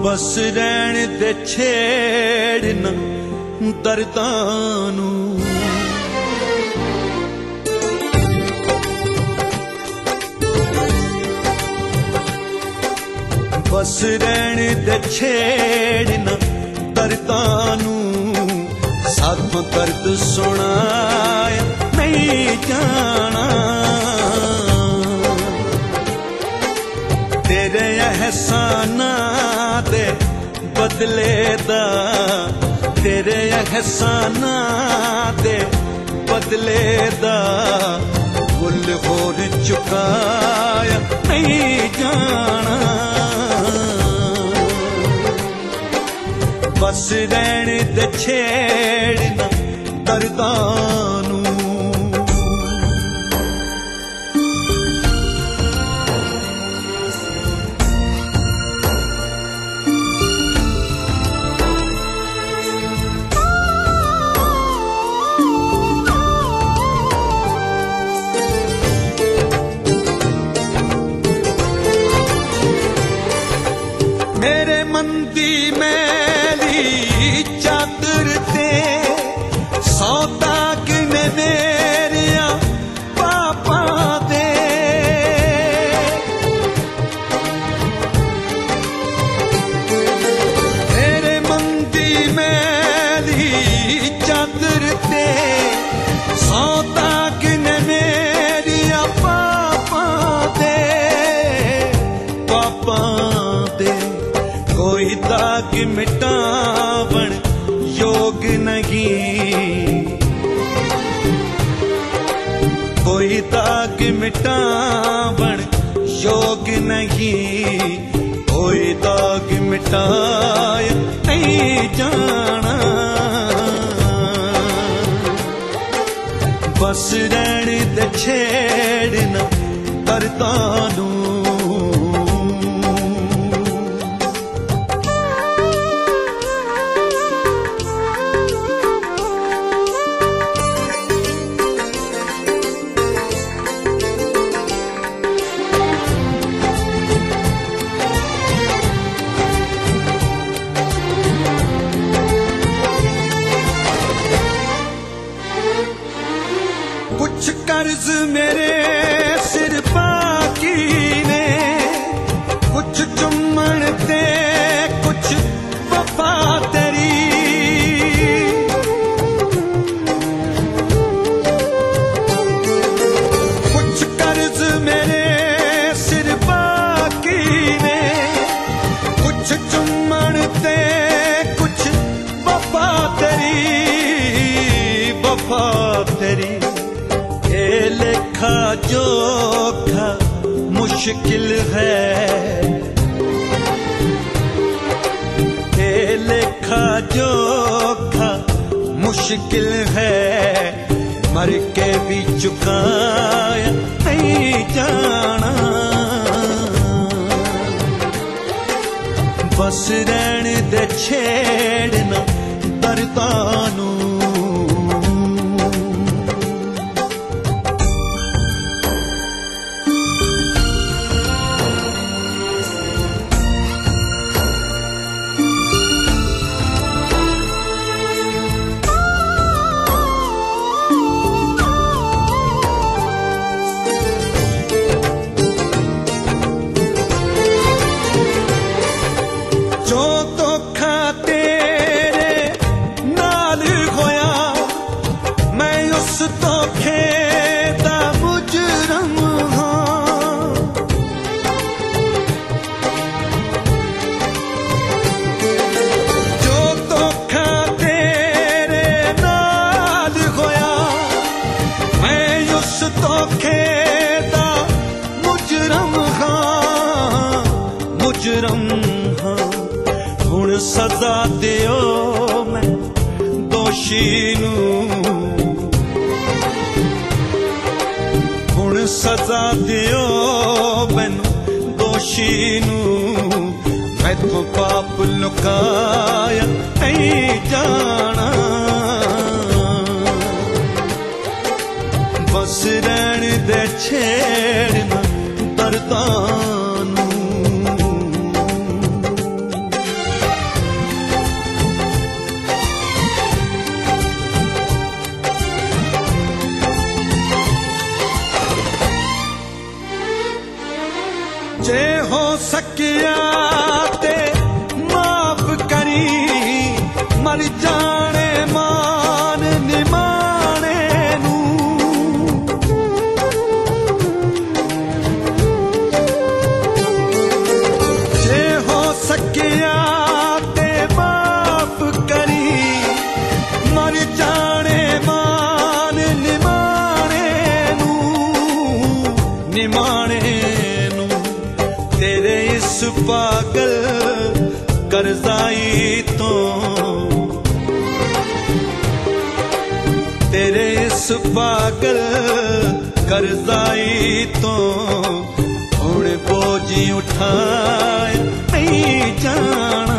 बस रहन दे छेड़ना दर्दां नूं, बस रहन दे छेड़ना दर्दां नूं, साथों दर्द सुनाया नहीं जाना। तेरे एहसानां दे बदले दा, तेरे एहसानां दे बदले दा मुल होर चुकाया नहीं जाना। बस रहन दे छेड़ना दर्दां नूं, मेरे मन दी मैली चादर ते सौदा किने मेरिया पापा दे। मेरे मन दी मैली चादर ते सौदा किने मेरिया पापा दे, पापा दे। कोई दाग मिटावण योग नहीं, कोई दाग मिटावण योग नहीं, कोई दाग मिटाया नहीं जाना। बस रहन दे छेड़ना दर्दां नूं, कुछ कर्ज मेरे सिर बाकी ने, कुछ चुम्मन ते कुछ वफा तेरी। कुछ कर्ज मेरे सिर बाकी ने, कुछ चुम्मन ते कुछ वफा तेरी, वफा तेरी। ये लेखा जोखा मुश्किल है, ये लेखा जोखा मुश्किल है, मर के भी चुकाया नहीं जाना। बस रहन दे छेड़ना दर्दां नूं, जो धोखा तेरे नाल होया, मैं उस धोखे दा मुजरम हां। जो धोखा तेरे नाल होया, मैं उस धोखे दा मुजरम हां, मुजरम हां। हुण सजा दियो मैं दोषी नूं, हुण सजा दियो मैनू दोषी नूं, मैथों पाप लुकाया नहीं जाना। बस रहन दे छेड़ना दर्दां नूं। मर जाने मान निमाणे नूं। जे हो सकिया ते माफ करी, मर जाने मान निमाणे नूं, निमाणे नूं। तेरे इस पागल करजाई तो, तेरे इस पागल करजाई तो हुण बोझी उठाए नहीं जाना।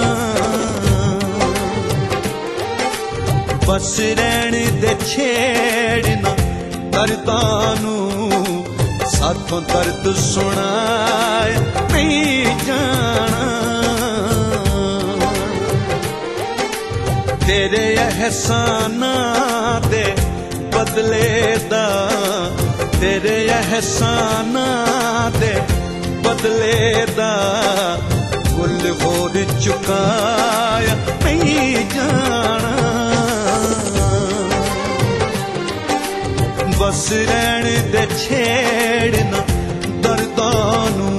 बस रहन दे छेड़ना दर्दां नूं, साथों दर्द सुनाए नहीं जाना। तेरे एहसानां दे बदले दा, तेरे एहसानां दे बदले दा मुल होर चुकाया नहीं जाना। बस रहन दे छेड़ना दर्दां नूं,